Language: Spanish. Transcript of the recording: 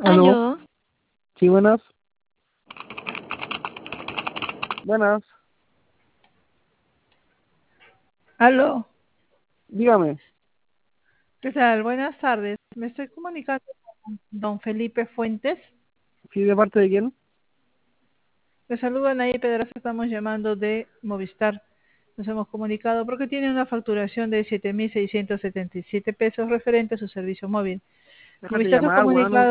Aló, Aló, sí, buenas, buenas, Aló, dígame, ¿qué tal? Buenas tardes. Me estoy comunicando con don Felipe Fuentes. ¿sí de parte de quién? Le saludan ahí, Pedraza. Estamos llamando de Movistar. Nos hemos comunicado porque tiene una facturación de 7.677 pesos referente a su servicio móvil. Déjate Movistar se ha llamar, comunicado. weón,